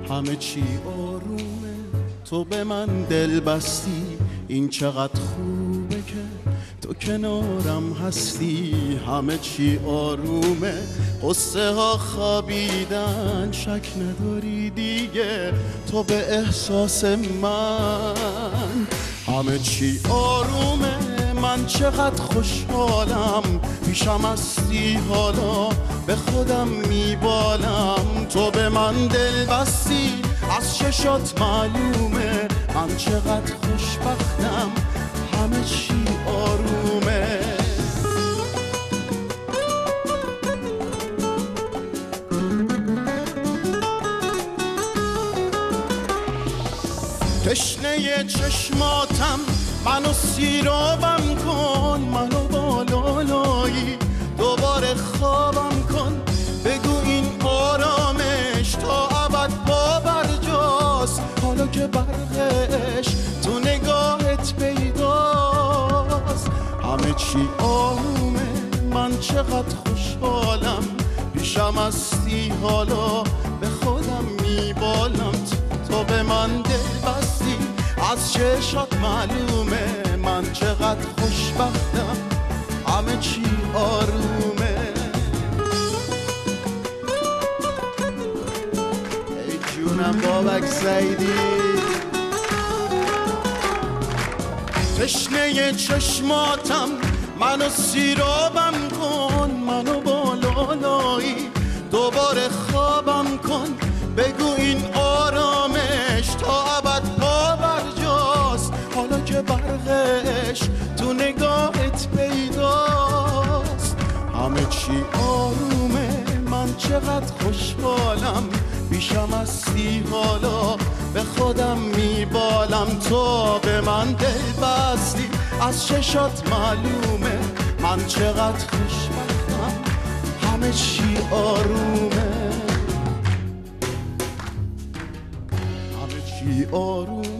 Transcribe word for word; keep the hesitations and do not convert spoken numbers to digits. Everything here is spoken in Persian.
همه چی آرومه، تو به من دل بستی، این چقدر خوبه که تو کنارم هستی. همه چی آرومه، قصه ها خوابیدن، شک نداری دیگه تو به احساس من. همه چی آرومه، من چقدر خوشحالم، پیشم هستی حالا به خودم میبالم. تو به من دل بستی، از چشات معلومه من چقدر خوشبختم. همه چی آرومه. تشنه چشماتم، منو سیرابم کن، منو بالالایی دوباره خوابم کن. بگو این آرامش تا ابد پابرجاست، حالا که برقش تو نگاهت پیداست. همه چی آرومه، من چقدر خوشحالم، پیشم هستی حالا به خودم میبالم. تو به من دل بستی، از چشات معلومه من چقدر خوشبختم. همه چی آرومه. ای جونم بابک سعیدی. تشنه چشماتم، منو سیرابم کن، منو بالالایی دوباره خوابم کن. بگو این آرامش تا ابد پابرجاست، حالا که برقش تو نگاهت پیداست. همه چی آرومه، من چقدر خوشحالم، پیشم هستی حالا به خودم میبالم. تو به من دل بستی، از چشات معلومه من چقدر خوشبختم. همه چی آرومه، همه چی آرومه.